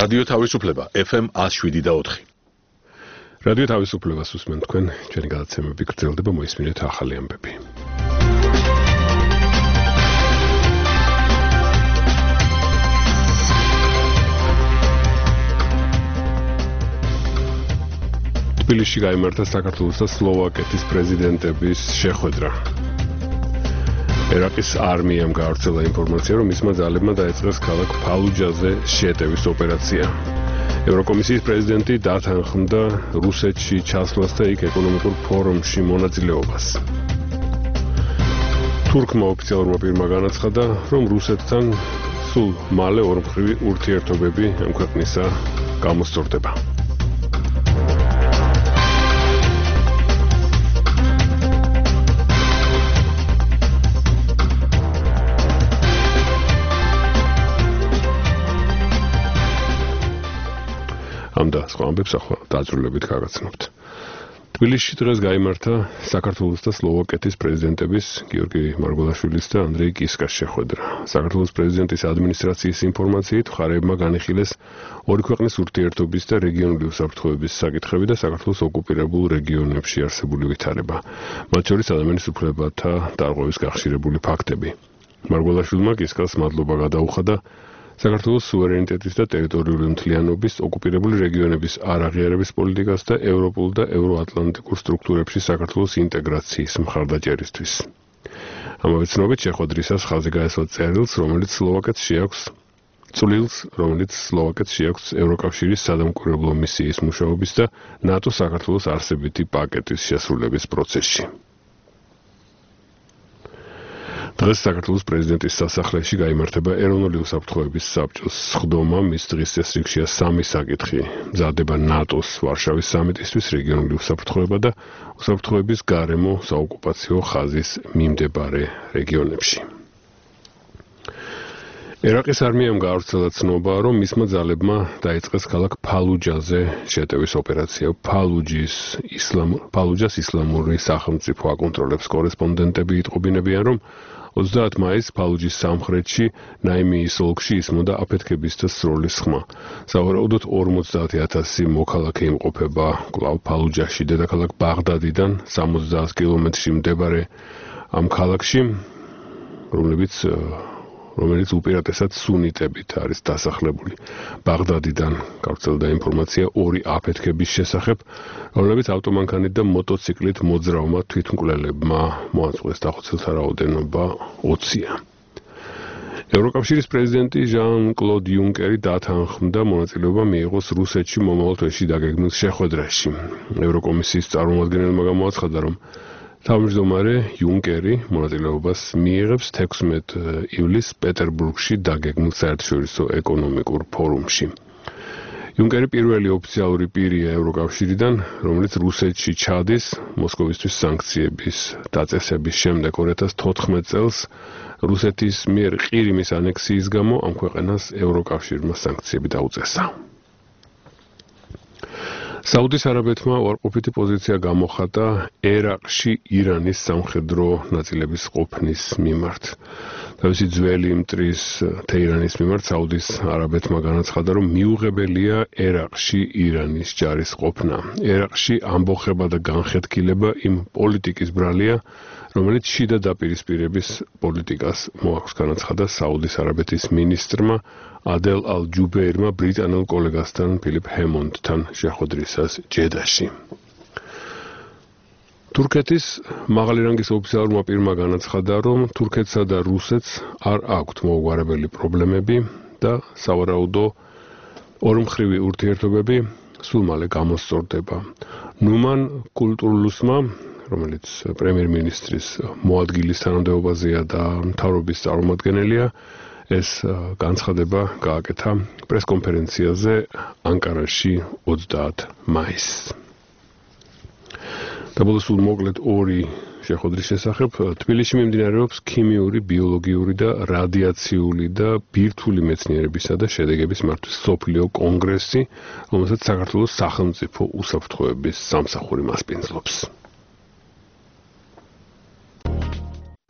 რადიო თავისუფლება FM 107.4. რადიო თავისუფლებას უსმენთ თქვენ, ჩვენი გადაცემები გრძელდება, მოისმინეთ ახალი ამბები. თბილისში გაიმართა საქართველოს და სლოვაკეთის პრეზიდენტების შეხვედრა. ერაყის არმიამ გაავრცელა ინფორმაცია, რომ მისმა ძალებმა დაიწყეს ქალაქ ფალუჯაზე შეტევის ოპერაცია. ევროკომისიის პრეზიდენტი დათანხმდა რუსეთში ჩასვლას და იქ ეკონომიკურ ფორუმში მონაწილეობას. თურქმა ოფიციალურმა პირმა განაცხადა, რომ რუსეთთან სულ მალე ორმხრივი ურთიერთობები ამ ქვეყნისა გამოსწორდება. ამ და სხვა ამბებს ახლა დაძრულებით გაგაცნობთ. თბილისში დღეს გაიმართა საქართველოს და სლოვაკეთის პრეზიდენტების გიორგი მარგველაშვილის და ანდრეი კისკას შეხვედრა. საქართველოს პრეზიდენტის ადმინისტრაციის ინფორმაციით მხარეებმა განიხილეს ორი ქვეყნის ურთიერთობის და რეგიონული უსაფრთხოების საკითხები და საქართველოს ოკუპირებულ რეგიონებში არსებული ვითარება. მათ შორის ადამიანის უფლებათა დარღვევის გახშირებული ფაქტები. მარგველაშვილმა კისკას მადლობა გადაუხადა საქართველოს სუვერენიტეტის და ტერიტორიული მთლიანობის, ოკუპირებული რეგიონების არაღიარების პოლიტიკას და ევროპულ და ევროატლანტიკურ სტრუქტურებში საქართველოს ინტეგრაციის მხარდაჭერისთვის. ამავე ცნობით შეხვედრისას ხაზი გაესვა წერილს, რომელიც სლოვაკეთს შეაქვს ევროკავშირის სადამკვირვებლო მისიის მუშაობის და ნატოს საქართველოს არსებითი პაკეტის შესრულების პროცესში. დღეს საქართველოს პრეზიდენტის სასახლეში გაიმართება ეროვნული უსაფრთხოების საბჭოს სხდომა, მის დღის წესრიგშია 3 საკითხი: მზადება ნატოს ვარშავის სამიტისთვის, რეგიონული უსაფრთხოება და უსაფრთხოების გარემო საოკუპაციო ხაზის მიმდებარე რეგიონებში. ერაყის არმიამ გაავრცელა ცნობა, რომ მისმა ძალებმა დაიწყეს ქალაქ ფალუჯაზე შეტევის ოპერაცია. ფალუჯას ისლამური სახელმწიფო აკონტროლებს. კორესპონდენტები იტყობინებიან, რომ 30 მაისს ფალუჯის სამხრეთში ნაიმიის ოლქში ისმოდა აფეთქების და სროლის ხმა. სავარაუდოდ 50,000 მოქალაქე იმყოფება კვლავ ფალუჯაში. დედაქალაქ ბაღდადიდან 70 კილომეტრში მდებარე ამ ქალაქში, რომელიც უპირატესად სუნიტებით არის დასახლებული. ბაღდადიდან გავრცელდა ინფორმაცია 2 აფეთქების შესახებ, რომლებიც ავტომანქანით და მოტოციკლით მოძრავმა თვითმკვლელებმა მოაწყვეს. დახოცილთა რაოდენობა 20-ია. ევროკავშირის პრეზიდენტი ჟან-კლოდ იუნკერი დათანხმდა მონაწილეობა მიიღოს რუსეთში მომავალ თვეში დაგეგმილ შეხვედრაში. ევროკომისიის წარმომადგენელმა გამოაცხადა, რომ თავმჯდომარე იუნკერი მონაწილეობას მიიღებს 16 ივლისს პეტერბურგში დაგეგმილ საერთაშორისო ეკონომიკურ ფორუმში. იუნკერი პირველი ოფიციალური პირია ევროკავშირიდან, რომელიც რუსეთში ჩადის მოსკოვისთვის სანქციების დაწესების შემდეგ. 2014 წელს რუსეთის მიერ ყირიმის ანექსიის გამო ამ ქვეყანას ევროკავშირმა სანქციები დაუწესა. საუდის არაბეთმა უარყოფითი პოზიცია გამოხატა ერაყში ირანის სამხედრო ნაწილების ყოფნის მიმართ. თავისი ძველი მტრის თეირანის მიმართ საუდის არაბეთმა განაცხადა, რომ მიუღებელია ერაყში ირანის ჯარის ყოფნა. ერაყში ამბოხება და განხეთქილება იმ პოლიტიკის ბრალია, რომელიც შიდა დაპირისპირების პოლიტიკას მოაქვს, განაცხადა საუდის არაბეთის მინისტრმა ადელ ალ-ჯუბეირმა ბრიტანელ კოლეგასთან ფილიპ ჰემონდთან შეხვედრისას ჯედაში. თურქეთის მაღალი რანგის ოფიციალურმა პირმა განაცხადა, რომ თურქეთსა და რუსეთს არ აქვთ მოუგვარებელი პრობლემები და სავარაუდო ორმხრივი ურთიერთობები სულ მალე გამოსწორდება. ნუმან კულტურლუსმა, რომელიც პრემიერ-მინისტრის მოადგილის თანამდებობაზეა და მთავრობის წარმომადგენელია, ეს განცხადება გააკეთა პრესკონფერენციაზე ანკარაში 30 მაისს. დაბოლოს მოკლედ 2 შეხვედრის შესახებ. თბილისში მიმდინარეობს ქიმიური, ბიოლოგიური და რადიაციული და ბირთვული მეცნიერებისა და შედეგების მართვის მსოფლიო კონგრესი, რომელსაც საქართველოს სახელმწიფო უსაფრთხოების სამსახური მასპინძლობს.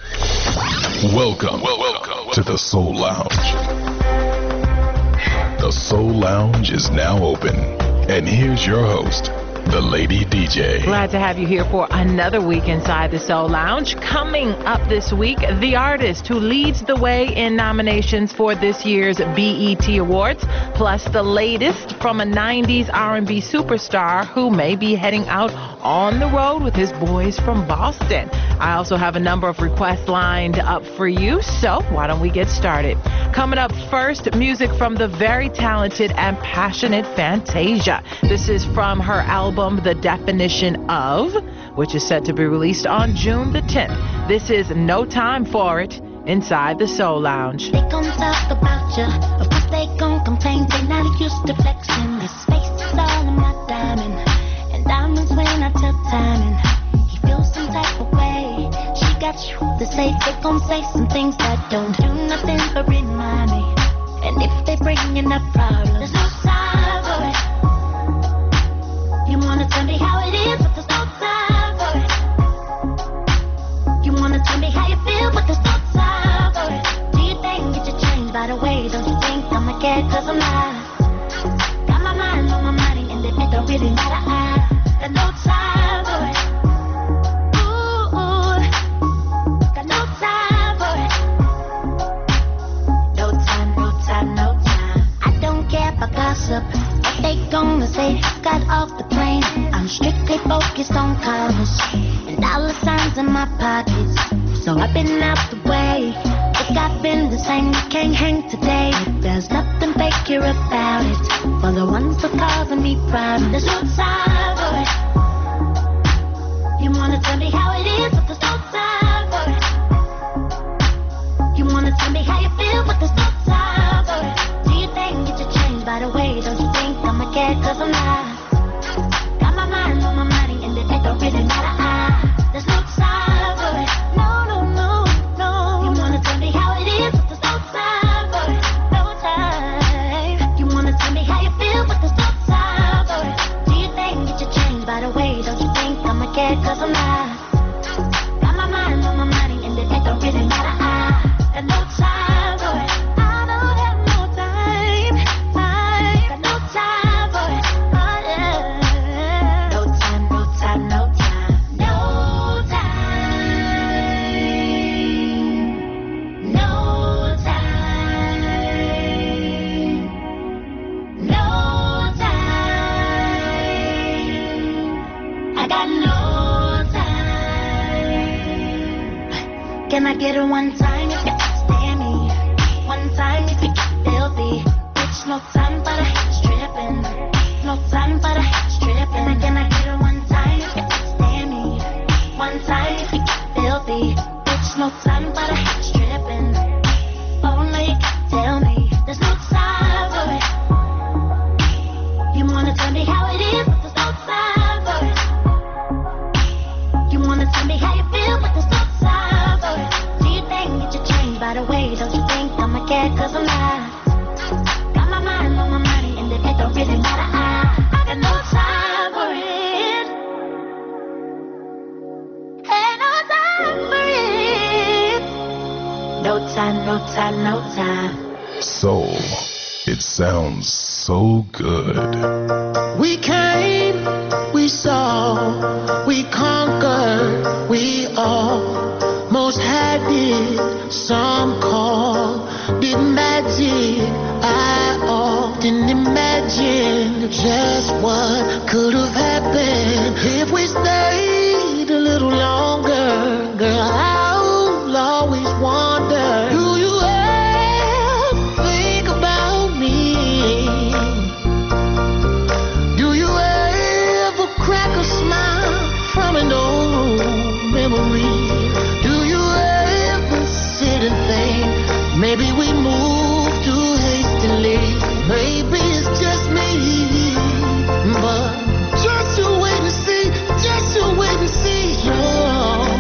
Welcome to the Soul Lounge. The Soul Lounge is now open. And here's your host, the Lady DJ. Glad to have you here for another week inside the Soul Lounge. Coming up this week, the artist who leads the way in nominations for this year's BET Awards, plus the latest from a 90s R&B superstar who may be heading out on the road with his boys from Boston. I also have a number of requests lined up for you, so why don't we get started? Coming up first, music from the very talented and passionate Fantasia. This is from her album, The Definition Of, which is set to be released on June the 10th. This is No Time For It, inside the Soul Lounge. They gon' talk about you, of course they gon' complain. They not used to flexing. His face is all in my diamond, and diamonds when I tell timing. He feels some type of way. She got you to say. They gon' say some things that don't do nothing but remind me. And if they bringing up problems, there's no time for it. You wanna tell me how it is, but there's no time for it. You wanna tell me how you feel, but there's no time for it. Do you think it should change by the way? Don't you think I'ma care? Cause I'm not. Got my mind on my money and it don't really matter. I got no time for it. Ooh, got no time for it. No time, no time, no time. I don't care about gossip. What they gonna say? Got off the plane. I'm strictly focused on commerce and dollar signs in my pockets. So I've been out the way. Look, I've been the same. You can't hang today. There's nothing fake here about it. For the ones that causing me problems, there's no time for it. You wanna tell me how it is, but there's no time for it. You wanna tell me how you feel, but there's no time for it. Do you think it should change by the way? Don't you think I'ma care? Cause I'm not. Got my mind on my money and it don't really matter. There's no time for it. No, no, no, no. You wanna tell me how it is, but there's no time for it. No time. You wanna tell me how you feel, but there's no time for it. Do you think it should change by the way? Don't you think I'ma care? Cause I'm not. Got my mind on my money and it don't really matter. Got no time for it. I don't have no time. Got no time for it. Oh, yeah. No time, no time, no time. No time. No time. No time. I got no time. Can I get it one time if you understand me? One time if you get filthy. Bitch, no time for the stripping. No time for the stripping. Can I get it one time if you understand me? One time if you get filthy. Bitch, no time for the stripping. Oh no, you can't tell me. There's no time for it. You wanna tell me how it is, but there's no time for it. You wanna tell me how you feel, but there's no time for it. Do you think it should change by the way? Don't you think I'ma care? Cause I'm not. Got my mind on my money and it don't really matter. I got no time for it. Ain't no time for it. No time, no time, no time. Soul. It sounds so good. We came, we saw, we conquered, we almost had it. Some call it magic. I often imagine just what could have happened if we stayed a little longer. Girl, I'll always wonder, do you ever think about me? Do you ever crack a smile from an old memory? Do you ever sit and think maybe we moved too hastily? Maybe it's just me, but just you wait and see, just you wait and see. Oh.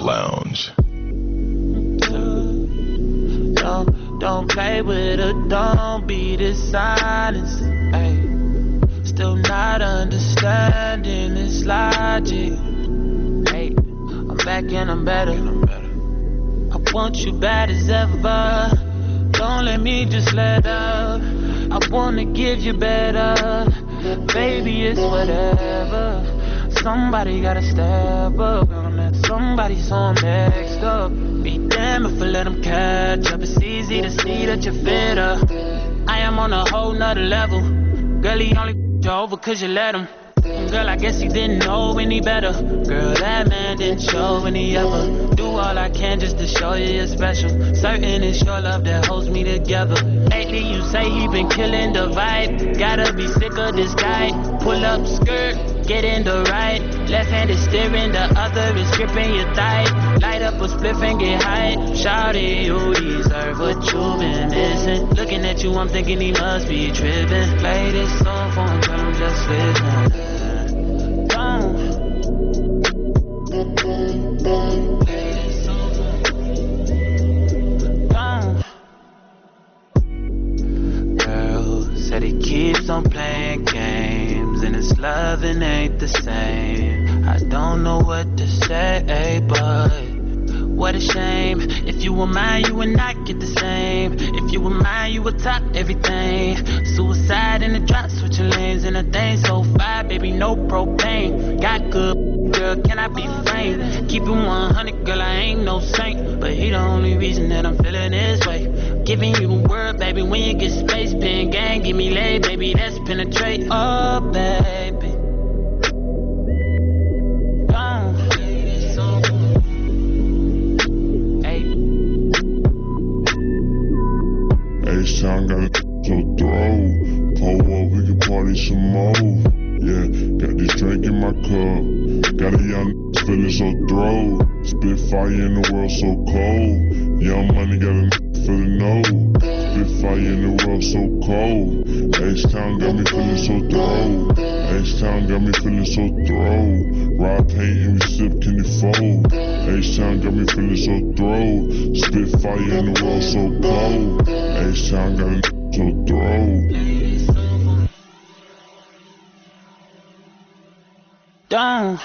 Lounge. Don't play with her, don't be dishonest. Ay. Still not understanding this logic. Hey, I'm back and I'm better. I want you bad as ever. Don't let me just let up. I wanna give you better. Baby, it's whatever. Somebody gotta step up on that. Somebody so I'm next up. Be damned if I let them catch up. It's easy to see that you're fitter. I am on a whole nother level. Girl, he only you over cause you let him. Girl, I guess he didn't know any better. Girl, that man didn't show any ever. Do all I can just to show you you're special. Certain it's your love that holds me together. Lately you say he been killing the vibe. Gotta be sick of this guy. Pull up skirt, get in the right. Left hand is steering, the other is gripping your thigh. Light up a spliff and get high. Shawty, you deserve what you've been missing. Looking at you, I'm thinking he must be tripping. Play this song for him, tell him just listen. Don't. Girl said he keeps on playing games and his loving ain't the same. I don't know what to say, but what a shame. If you were mine, you would not get the same. If you were mine, you would top everything. Suicide in the drop, switching lanes in a thing. So fire, baby, no propane. Got good, girl, can I be framed? Keep it 100, girl, I ain't no saint. But he the only reason that I'm feeling this way. Giving you the word, baby, when you get space. Pin gang, give me lay, baby, let's penetrate. Oh, baby. H-Town got a so throw. Pull up, we can party some more. Yeah, got this drink in my cup. Got a young feeling so throw. Spit fire in the world so cold. Young money got a feeling no. Spit fire in the world so cold. H-Town got me feeling so throw. H-Town got me feeling so throw. Ride paint and we sip candy fold. H-Town got me feeling so throw. Spit fire in the world so cold. H-Town got me so throw. Down.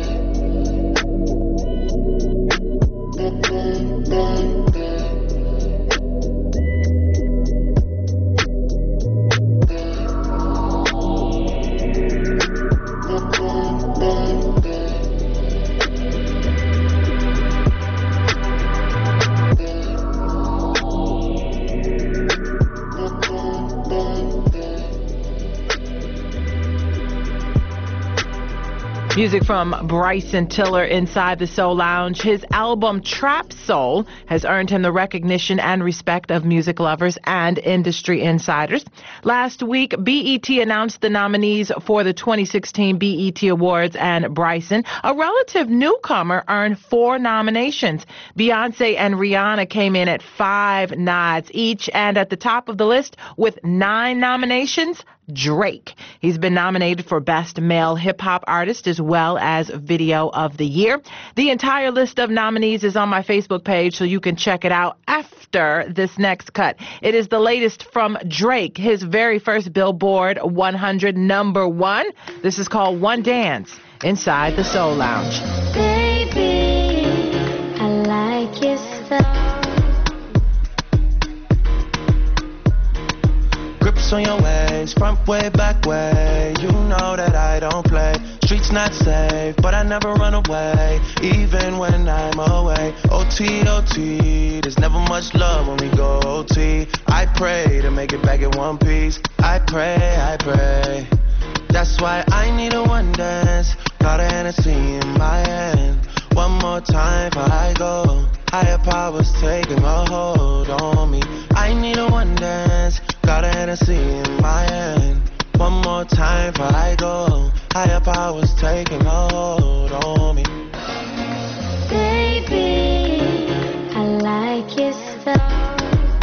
Music from Bryson Tiller inside the Soul Lounge. His album Trap Soul has earned him the recognition and respect of music lovers and industry insiders. Last week, BET announced the nominees for the 2016 BET Awards, and Bryson, a relative newcomer, earned 4 nominations. Beyonce and Rihanna came in at 5 nods each, and at the top of the list with 9 nominations, Drake. He's been nominated for Best Male Hip Hop Artist as well as Video of the Year. The entire list of nominees is on my Facebook page, so you can check it out after this next cut. It is the latest from Drake, his very first Billboard 100 #1. This is called One Dance inside the Soul Lounge. Baby, I like your style. Grips on your ways, front way, back way. You know that I don't play. Streets not safe, but I never run away, even when I'm away. OT, OT, there's never much love when we go OT. I pray to make it back in one piece. I pray, I pray. That's why I need a one dance. Got a Hennessy in my hand. One more time before I go. Higher powers taking a hold on me. I need a one dance. Got a Hennessy in my hand. One more time before I go. Higher powers taking a hold on me. Baby, I like your style.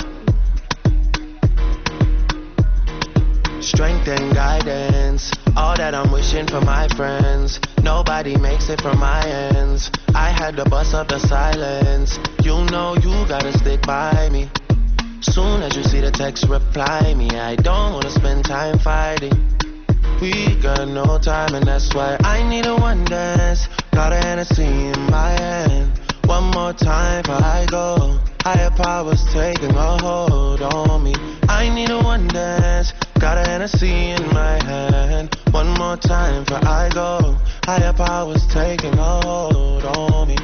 Strength and guidance, all that I'm wishing for my friends. Nobody makes it from my ends. I had to bust up the silence. You know you gotta stick by me. Soon as you see the text, reply me. I don't wanna spend time fighting. We got no time and that's why I need a one dance. Got a Hennessy in my hand. One more time before I go. Higher powers taking a hold on me. I need a one dance. Got a Hennessy in my hand. One more time before I go. Higher powers taking a hold on me.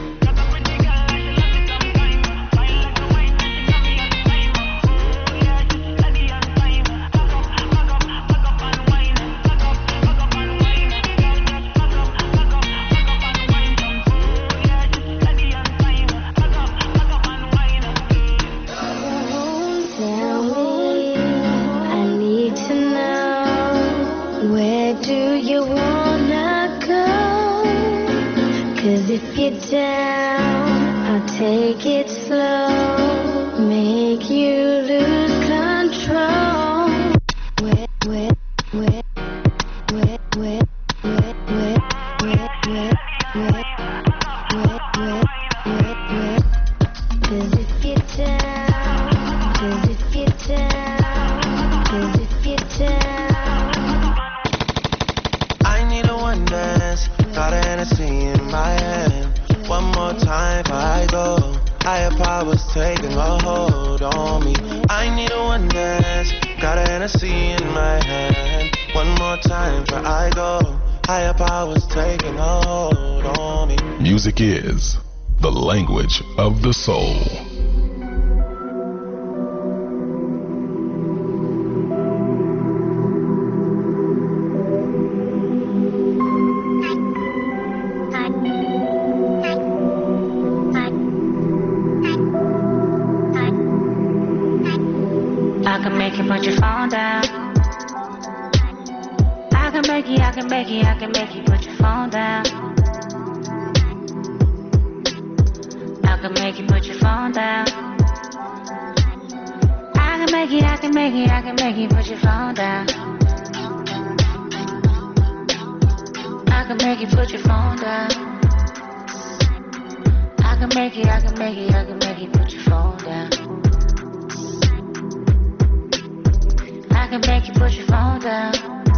If you're down, I'll take it slow, make you lose control. Cause if you're down, I need a one dance, got a Hennessy in my hand. One more time before I go. Higher powers taking a hold on me. I need a one dance, got a Hennessy in my hand. One more time before I go. Higher powers taking a hold on me. Music is the language of the soul. Put your phone down. I can make you put your phone down. I can make you put your phone down. I can make you put your phone down. I can make you put your phone down. I can make you put your phone down. I can make you put your phone down.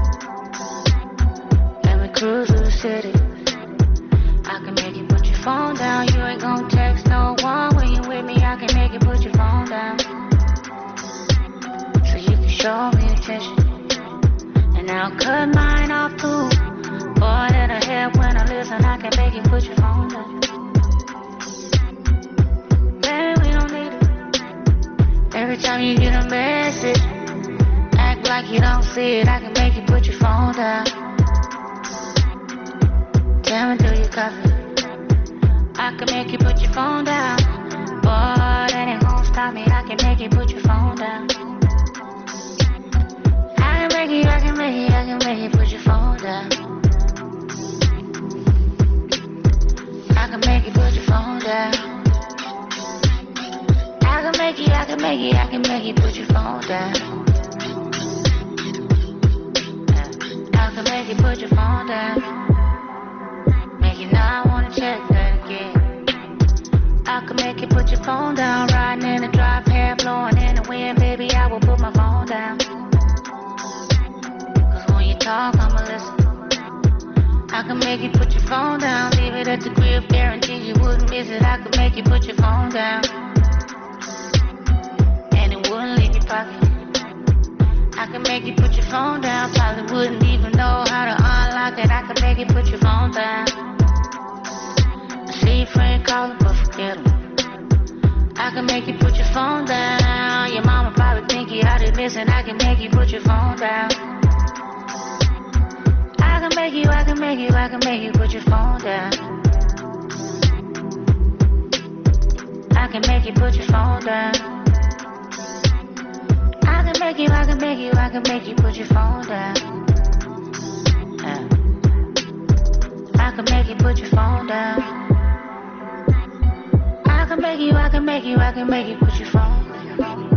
Let me cruise through the city. I can make you put your phone down. You ain't gon' text no one when you with me. I can make you put your phone down. So you can show me attention. And I'll cut mine off too. Boy, that'll help when I listen. I can make you put your phone down. Baby, we don't need it. Every time you get a message, like you don't see it, I can make you put your phone down. Tell me, do you copy? I can make you put your phone down. Boy, that ain't gon' stop me. I can make you put your phone down. I can make you put your phone down. I can make you put your phone down. I can make you put your phone down. I can make you put your phone down. Make you not wanna check that again. I can make you put your phone down. Riding in the drop, hair blowing in the wind. Baby, I will put my phone down. Cause when you talk, I'ma listen. I can make you put your phone down. Leave it at the crib, guarantee you wouldn't miss it. I can make you put your phone down. And it wouldn't leave your pocket. I can make you put your phone down. Probably wouldn't even know how to unlock it. I can make you put your phone down. I see your friend calling, but forget him. I can make you put your phone down. Your mama probably think you out of missing. I can make you put your phone down. I can make you put your phone down. I can make you put your phone down. I can make you put your phone down. I can make you put your phone down. I can make you put your phone down.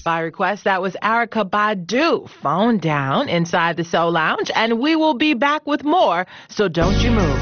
By request, that was Erykah Badu, Phone Down, inside the Soul Lounge. And we will be back with more, so don't you move.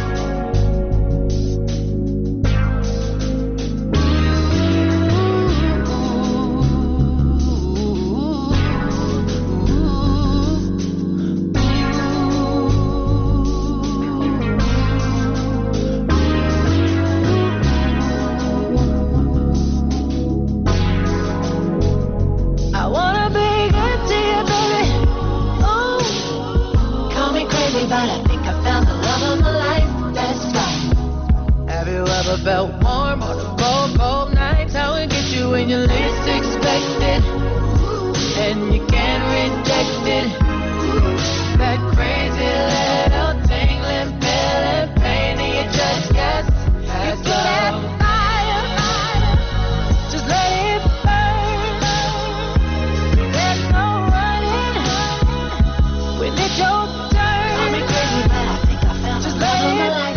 Felt warm on a cold, cold night. How it gets you when you least expect it, and you can't reject it. That crazy little tingling, feeling pain in your chest, yes. You feel that fire, just let it burn. There's no running when it's your turn. Call me crazy, but I think I found just let it burn.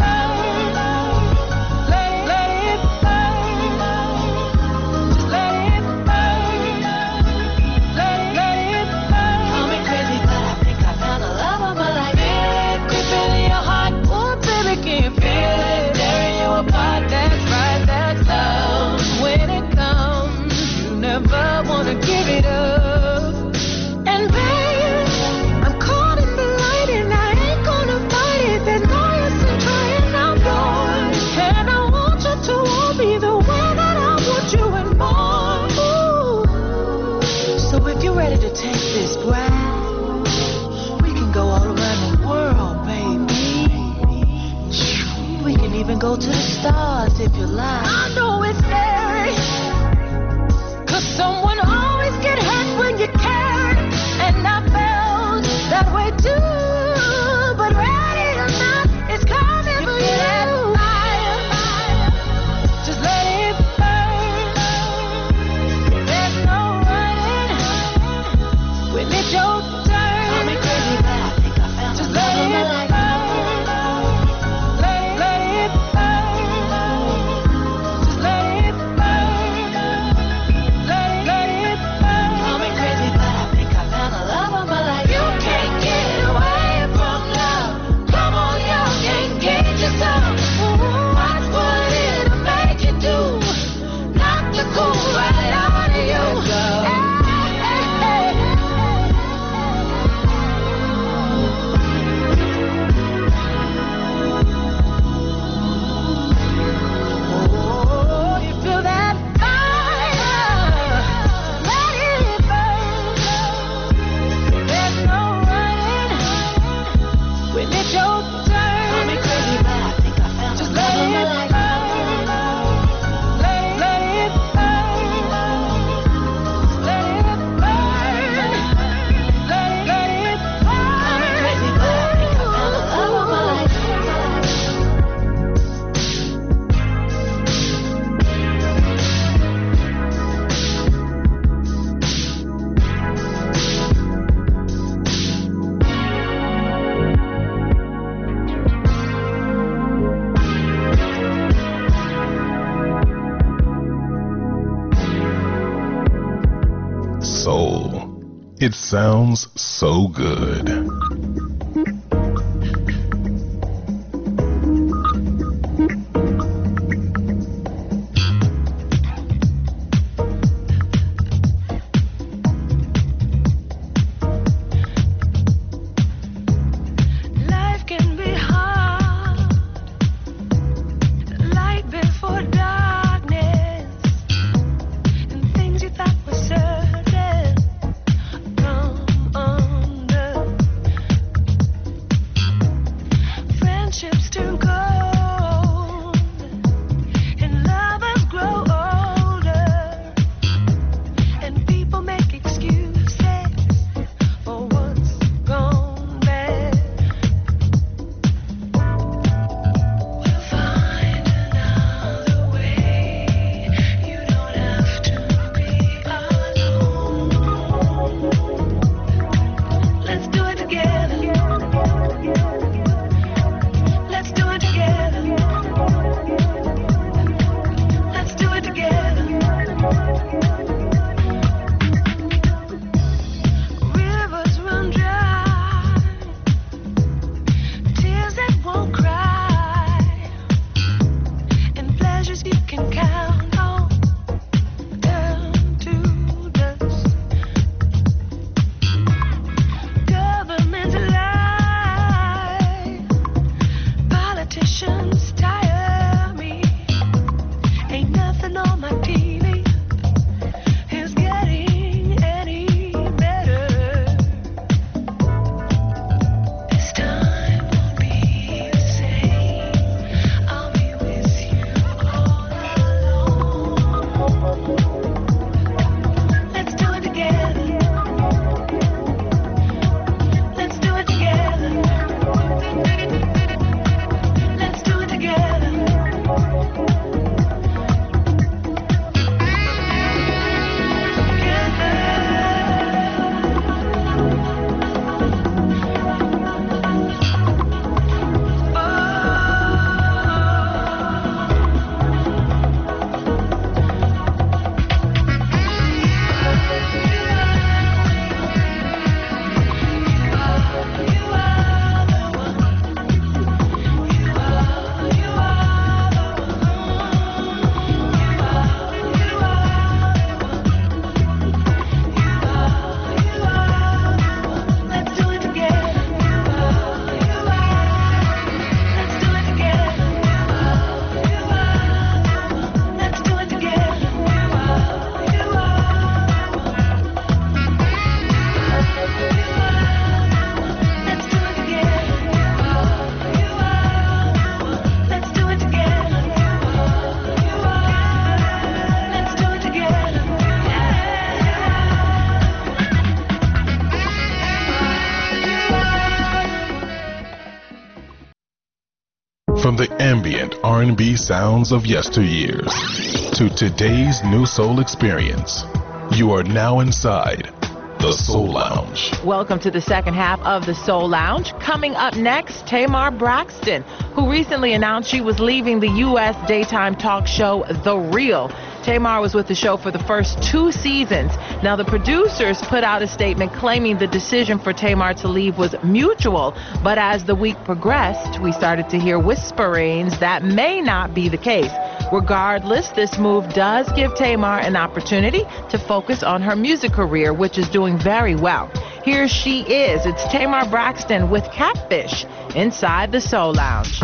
Go to the stars if you like. I know it's scary, 'cause someone always get hurt when you care. And I felt that way too, but ready or not, it's coming for you. That fire, just let it burn. There's no running when it's your turn. Call me crazy, but I think I found just let it burn. It sounds so good. From the ambient R&B sounds of yesteryears to today's new soul experience, you are now inside the Soul Lounge. Welcome to the second half of the Soul Lounge. Coming up next, Tamar Braxton, who recently announced she was leaving the U.S. daytime talk show The Real. Tamar was with the show for the first 2 seasons. Now, the producers put out a statement claiming the decision for Tamar to leave was mutual, but as the week progressed, we started to hear whisperings that may not be the case. Regardless, this move does give Tamar an opportunity to focus on her music career, which is doing very well. Here she is. It's Tamar Braxton with Catfish inside the Soul Lounge.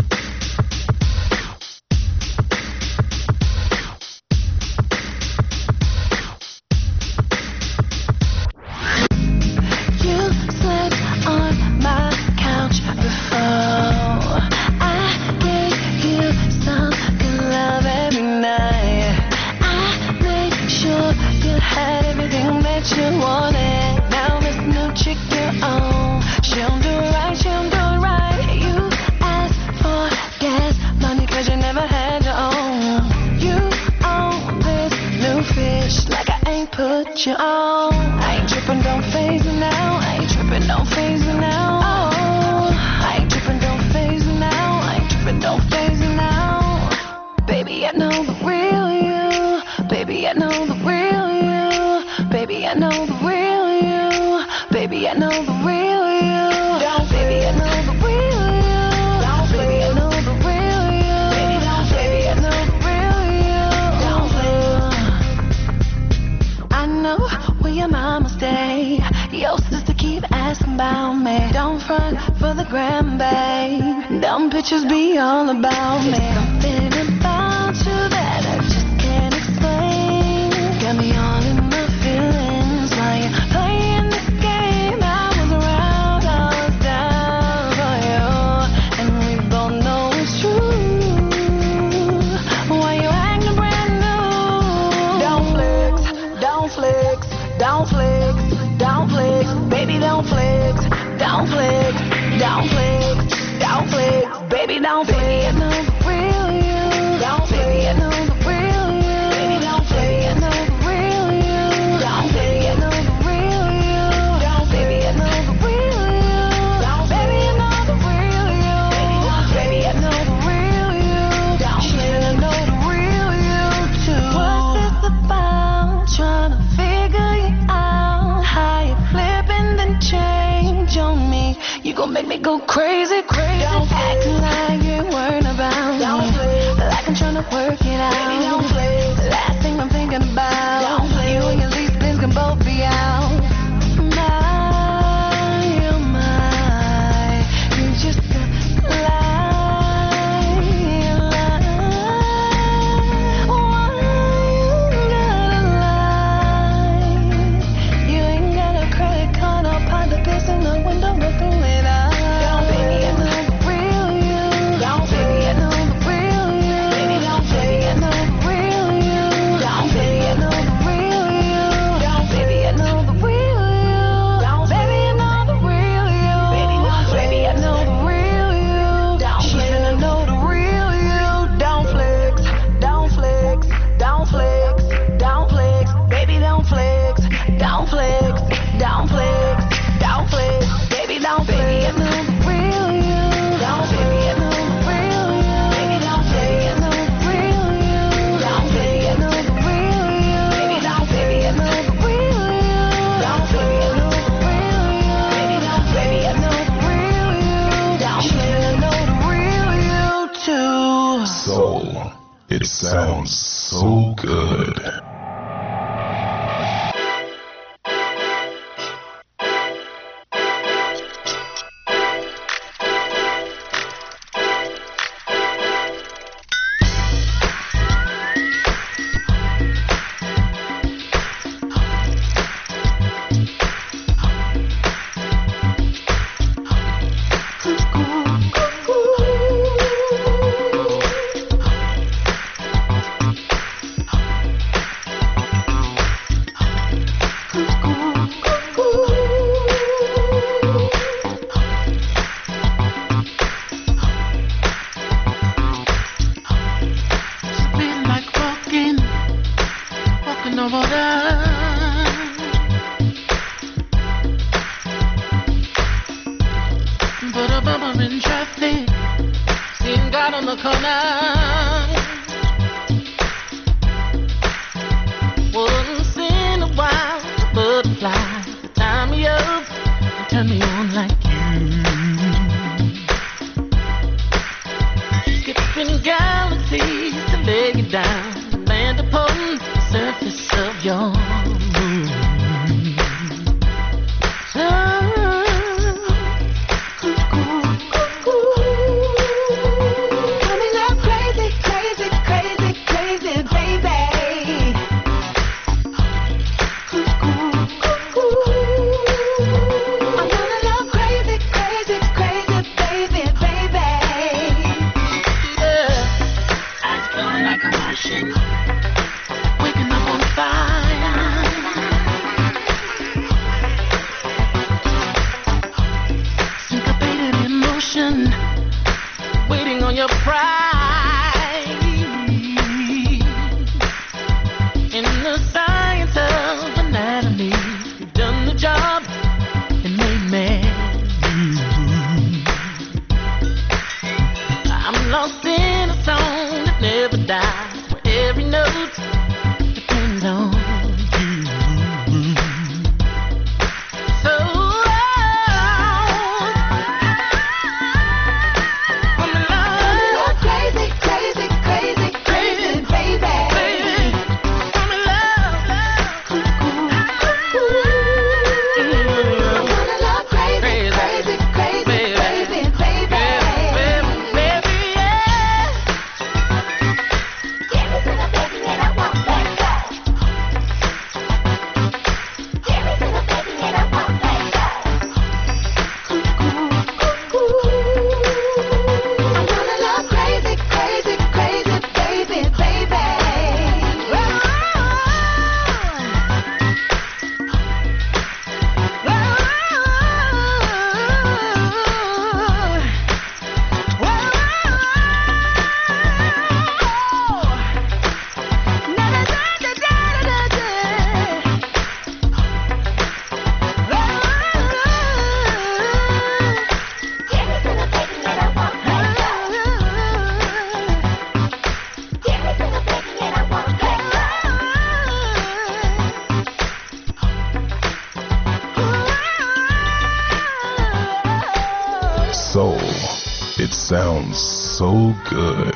You on. I ain't trippin', don't phase me now. I ain't trippin', don't phase me now. Oh, I ain't trippin', don't phase me now. I ain't trippin', don't phase me now. Baby, I know the real you. Baby, I know the real you. Baby, I know the real you. Baby, I know the real you. Baby, I know the real you. Baby, I know the real you. Baby, I know the real you. I know where your mama stay. Your sister keep asking about me. Don't front for the gram, babe. Dumb pictures be all about me. Something about you that I just can't explain. Got me all in my feelings while you're playing this game. I was around, I was down for you, and we both know it's true. Why you acting brand new? Don't flex, don't flex, don't flex, don't flex, baby, don't flex, don't flex, don't flex, don't flex, baby, don't flex. Baby, I know the real you. Baby, I know the real you. Baby, don't flex. Baby, I know the real you. Baby, I know the real you. Baby, I know the real you. Baby, I know the real you. Baby, I know the real you. And I know the real you too. What's this about? Trying to figure you out. How you flipping then change on me. You gon' make me go crazy, crazy. Acting like you weren't about me. Like I'm trying to work it out. The last thing I'm thinking about. You and your least pins can both be out. You just a lie. Why you gotta lie? You ain't got a credit card or pot the piss in the window, but through it all. Baby, I know the real you. Baby, I know the real you. Baby, I know the real you. Baby, I know the real you. Baby, I know the real you. Baby, I know the real you. Baby, I know the real you. She said I know the real you. Don't flex, don't flex, don't flex, don't flex. Baby, don't flex, don't flex, don't flex, don't flex. Baby, don't flex. Baby, I know the real you. Baby, I know the real you. Baby, don't flex. Baby, I know the real you. Baby, I know the real you. Baby, don't flex. Baby, I know the real you. Baby, I know the real you. Baby, I know the real you. She said I know the real you too. Soul. It sounds so good. right on the corner. Once in a while, butterfly, the time me up and turn me on like you. Skipping galaxies to lay you down, land upon the surface of your moon. Waiting on your pride. In the science of anatomy, you've done the job and made man. I'm lost in a song that never dies, where every note depends on you. So Soul. It sounds so good.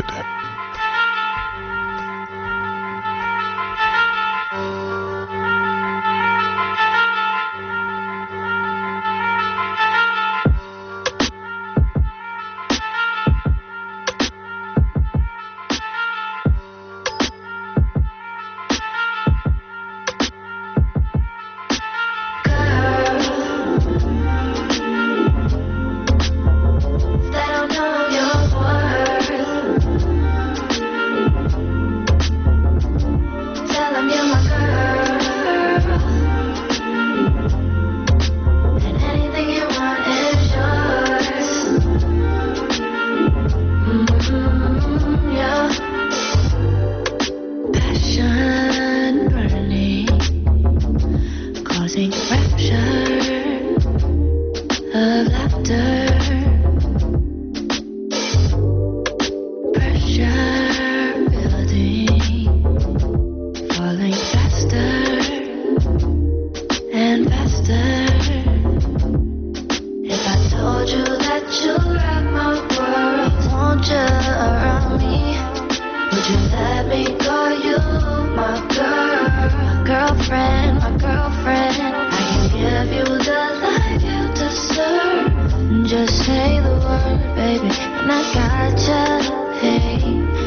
Just say the word, baby, and I gotcha. Hey.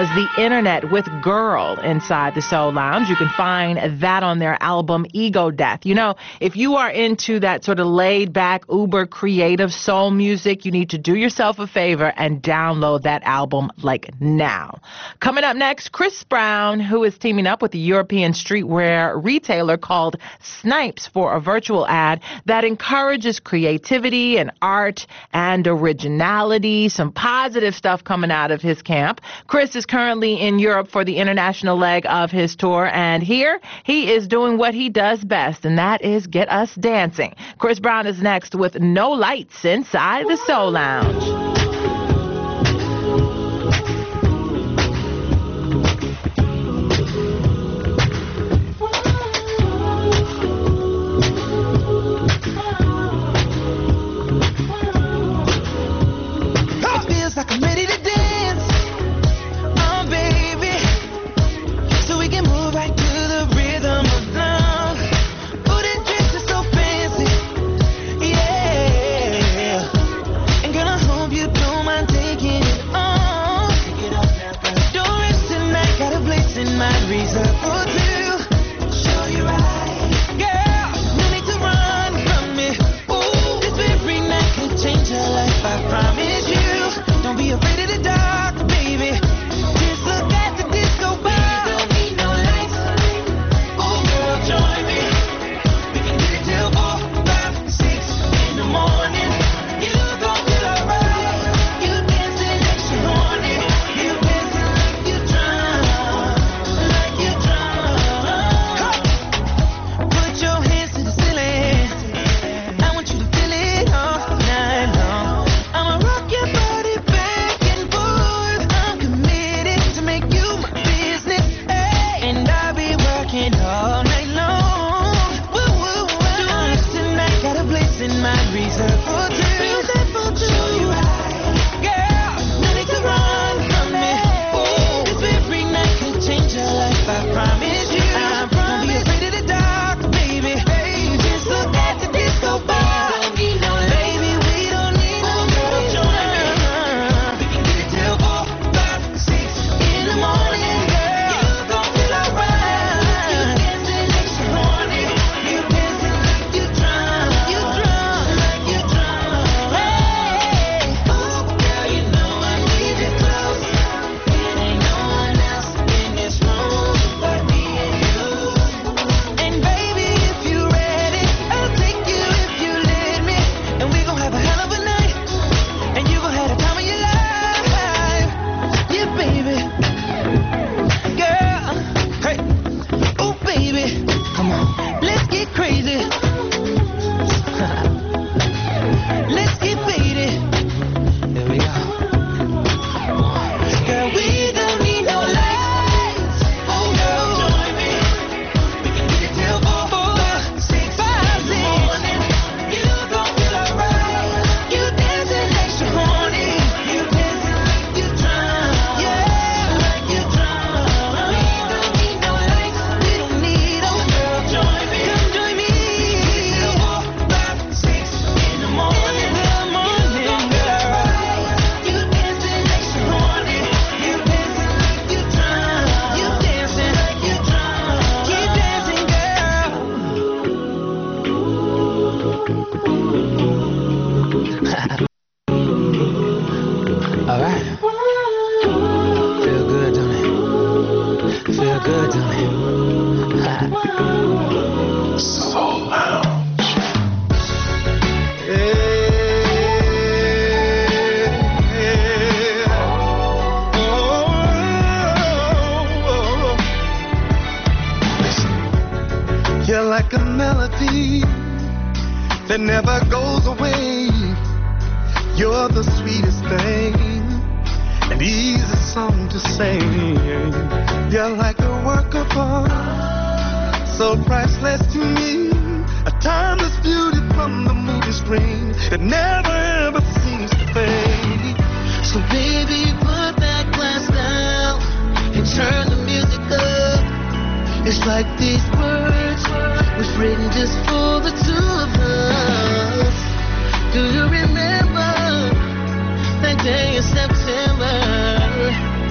was The Internet with Girl inside the Soul Lounge. You can find that on their album Ego Death. You know, if you are into that sort of laid-back, uber creative soul music, you need to do yourself a favor and download that album like now. Coming up next, Chris Brown, who is teaming up with a European streetwear retailer called Snipes for a virtual ad that encourages creativity and art and originality. Some positive stuff coming out of his camp. Chris is currently in Europe for the international leg of his tour, and here he is doing what he does best, and that is get us dancing. Chris Brown is next with No Lights inside the Soul Lounge. That never goes away. You're the sweetest thing, an easy song to sing. You're like a work of art, so priceless to me. A timeless beauty from the movie screen that never ever seems to fade. So baby, put that glass down and turn the music up. It's like these words was written just for the two of us. Do you remember that day in September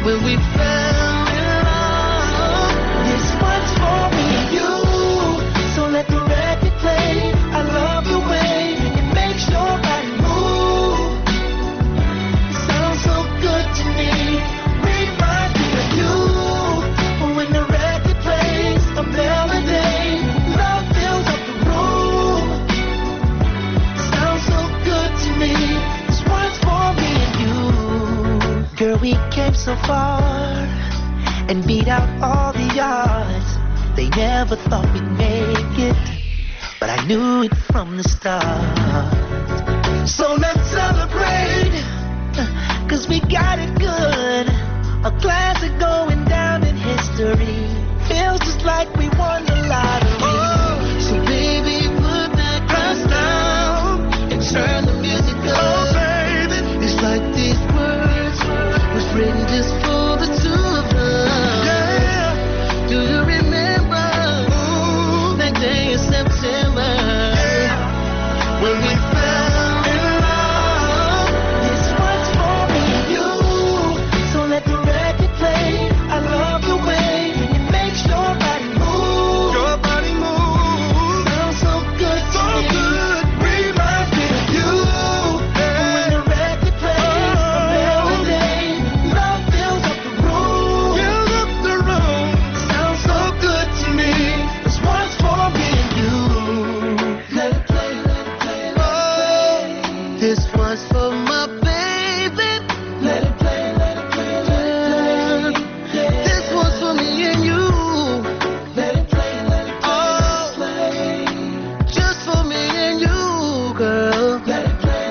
when we fell in love. This one's for me and you. So let the record play. I love the way it makes your body move. It sounds so good to me. Reminds me of you. When the record plays a melody, love fills up the room. It sounds so good to me. This one's for me and you. Girl, we came so far and beat out all the odds. They never thought we'd make it, but I knew it from the start. So let's celebrate, 'cause we got it good. A classic going down in history. Feels just like we won the lottery. Oh, so baby, put that glass down and turn the music up. Oh, baby, it's like these words was written just for the two of us. Yeah. Do you remember that day in September? Yeah. When we fell in love. This one's for me and you. So let the record play. I love the way it makes your body move. Your body move. Sounds so good to me. Good. Reminds me of you. Yeah. When the record plays a melody, love fills up the room. Fills up the room. Sounds so good to me. This one's for me and you. Let it play, let it play, let it play. This one's for my baby. Let it play, let it play, let it play. This one's for me and you. Let it play, let it play, just for me and you, girl. Let it play,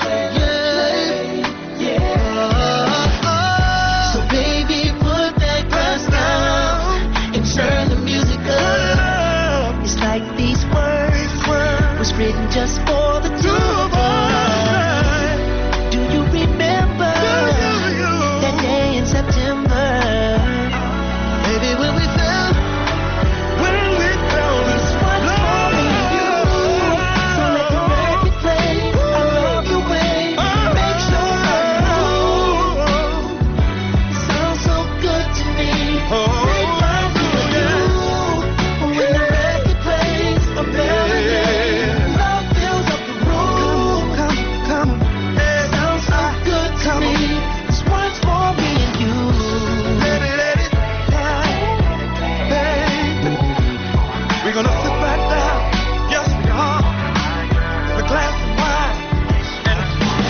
yeah. So baby, put that glass down and turn the music up. It's like these words was written just for the two of us. Do you remember that day in September? Baby, when we fell, this one's for me and you. So let the record play. I love the way it makes your body move. It sounds so good to me. Reminds me of you. When the record plays a melody, love fills up the room. Come on. It sounds so good to me. This one's for me and you. Let it play, baby. We're gonna sit right down. Yes, we are. A glass of wine. And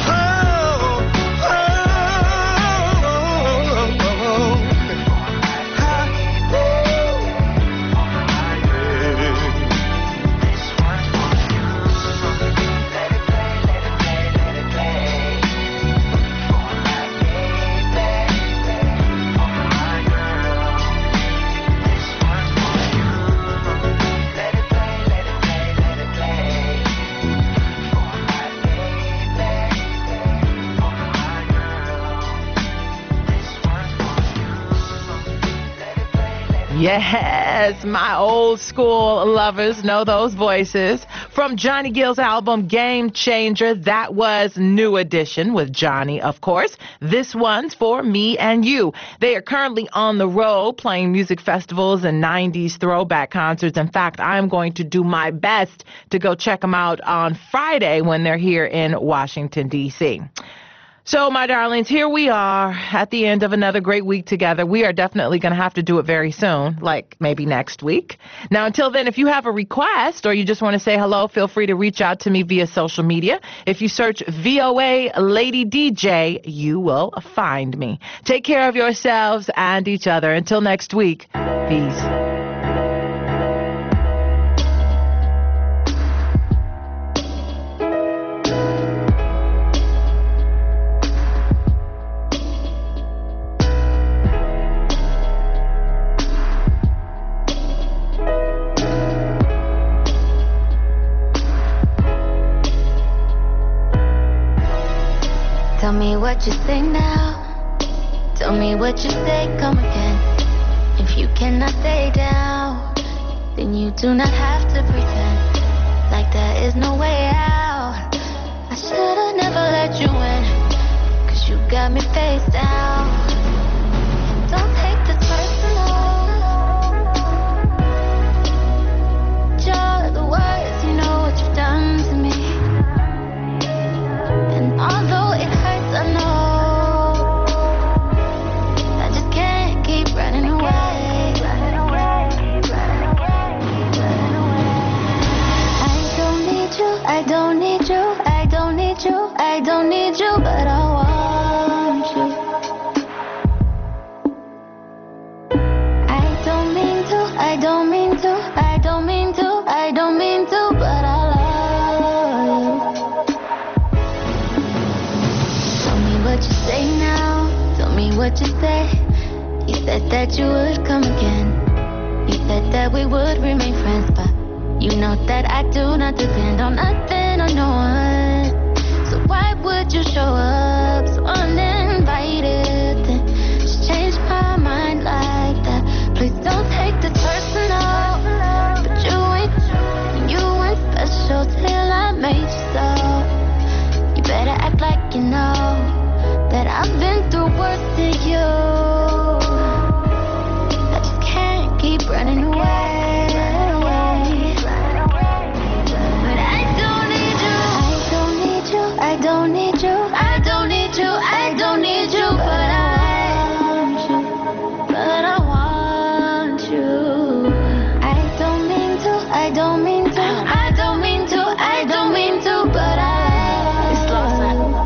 Yes, my old school lovers know those voices. From Johnny Gill's album Game Changer, that was New Edition with Johnny, of course. This one's for me and you. They are currently on the road playing music festivals and 90s throwback concerts. In fact, I'm going to do my best to go check them out on Friday when they're here in Washington, D.C. So, my darlings, here we are at the end of another great week together. We are definitely going to have to do it very soon, like maybe next week. Now, until then, if you have a request or you just want to say hello, feel free to reach out to me via social media. If you search VOA Lady DJ, you will find me. Take care of yourselves and each other. Until next week, peace. Tell me what you say now. Tell me what you say, come again. If you cannot stay down, then you do not have to pretend like there is no way out. I should've never let you in, 'cause you got me face down. don't mean to, I don't mean to, I don't mean to, but I love you. Tell me what you say now, tell me what you say. You said that you would come again. You said that we would remain friends, but you know that I do not depend on nothing or no one. So why would you show up so uninvited? Then just change my mind like that. Please don't take this personal. But you ain't special till I made you so. You better act like you know that I've been through worse than you. I just can't keep running away. I don't need you, I don't need you, I don't need you, but I want you, but I want you. I don't mean to, I don't mean to, I don't mean to, I don't mean to, but it's lost.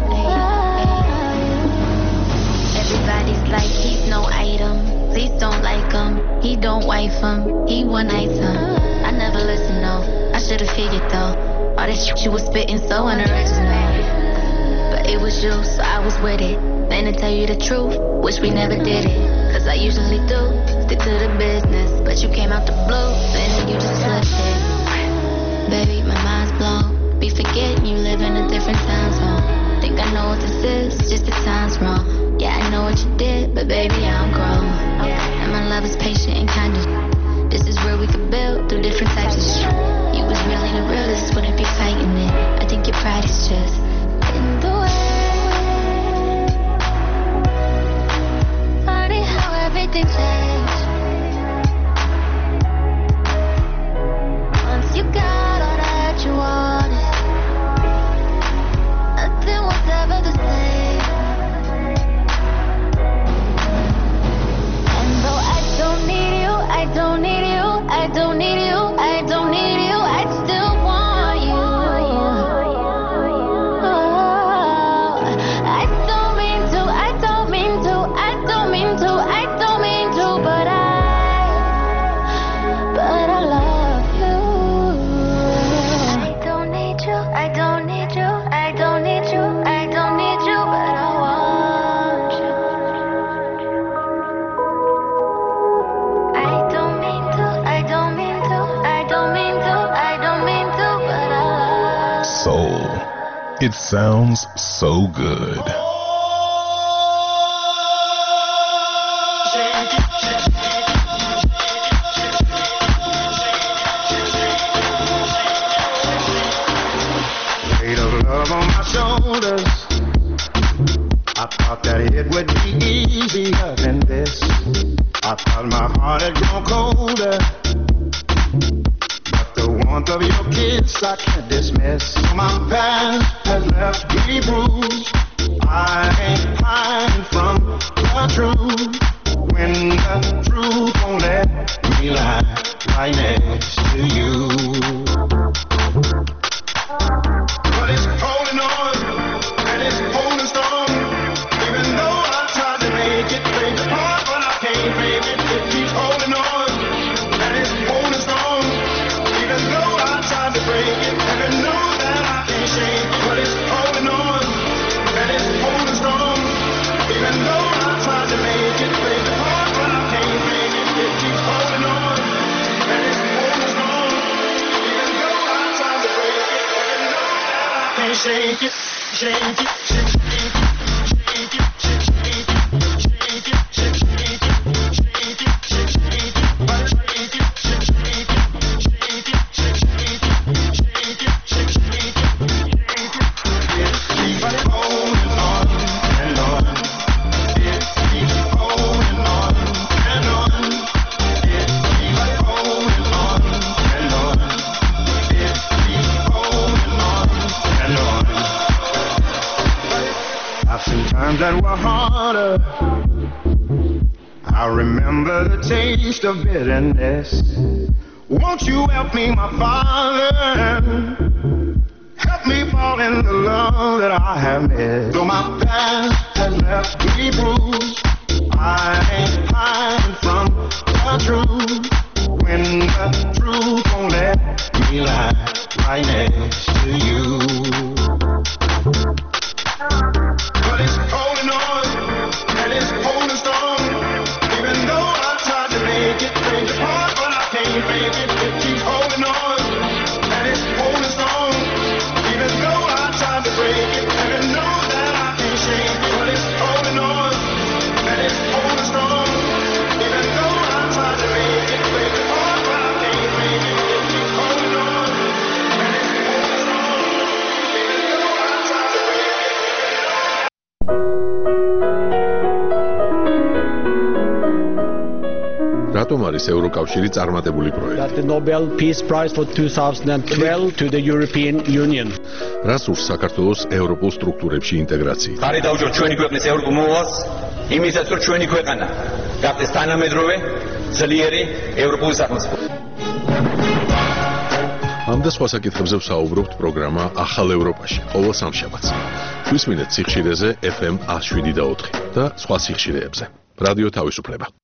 Everybody's like he's no item, please don't like him, he don't wife him, he one item. I never listened, no, I should've figured though. All that shit you was spitting so unoriginal. But it was you, so I was with it. Man, to tell you the truth, wish we never did it. Cause I usually do, stick to the business. But you came out the blue, then you just slipped it. Baby, my mind's blown. Be forgetting you live in a different time zone. Think I know what this is, just the time's wrong. Yeah, I know what you did, but baby, I'm grown. And my love is patient and kind of. This is where we could build through different types of shit. You was really the realest, wouldn't be fighting it. I think your pride is just in the way. Funny how everything changed once you got all that you wanted. Nothing was ever the same. And though I don't need you, I don't need you, I don't need you, I don't need you, I still want you. Oh, I don't mean to, I don't mean to, I don't mean to, I don't mean to, but I love you. I don't need you, I don't need you, I don't need you, I don't need you, but I want you. I don't mean to, I don't mean to, I don't mean to, I don't mean to, but I love you. Soul. It sounds so good. Weight of love on my shoulders. I thought that it would be easier than this. I thought my heart had grown colder, but the warmth of your kiss I can't dismiss. My past has left me bruised. I ain't hiding from the truth. When the truth won't let me lie right next to you. But it's holding on, and it's holding strong. Even though I tried to make it break apart, but I can't, baby. It keeps holding on, and it's holding strong. Even though I tried to break it, and I know that I can't shake it. But it's holding on, and it's holding strong. Even though I tried to make it break apart, but I can't break it. It keeps holding on, and it's holding strong. Even though I tried to break it, and I know that I can't shake it, shake it, shake it, shake it, shake it, shake it, shake it, shake it, shake it, shake it, shake it, but shake it, shake it, shake it, shake it, shake it, shake it, shake it, it keeps holding on and on. It keeps holding on and on. It keeps holding on and on. It keeps holding on and on. I've seen times that were harder. I remember the taste of bitterness. Won't you help me, my Father? Help me fall in the love that I have missed. Though my past has left me bruised, I ain't hiding from the truth. When right next to you. But it's holding on, and it's holding strong. Even though I tried to make it break apart, but I can't make it. It keeps holding on, and it's holding strong. Even though I tried to break it, and I know that I can't shake it. But it's holding on, and it's holding strong. Even though I tried to make it break apart, but I can't make it. It keeps holding on, and it's holding strong. Even though I tried to break it. რატომ არის ევროკავშირი წარმატებული პროექტი? That the Nobel Peace Prize for 2012 to the European Union. რას ურს საქართველოს ევროპულ სტრუქტურებში ინტეგრაცია? ხარი დაუჭიროთ ჩვენი ქვეყნის ევროპულ მოვალს, იმისაც რომ ჩვენი ქვეყანა გახდეს თანამედროვე, ძლიერი ევროპული სახელმწიფო. ამ და სხვა საკითხებზე ვსაუბრობთ პროგრამა ახალ ევროპაში, ყოველ სამშაბათს. გვისმინეთ სიხშირეზე FM 107.4 და სხვა სიხშირეებზე. რადიო თავისუფლება.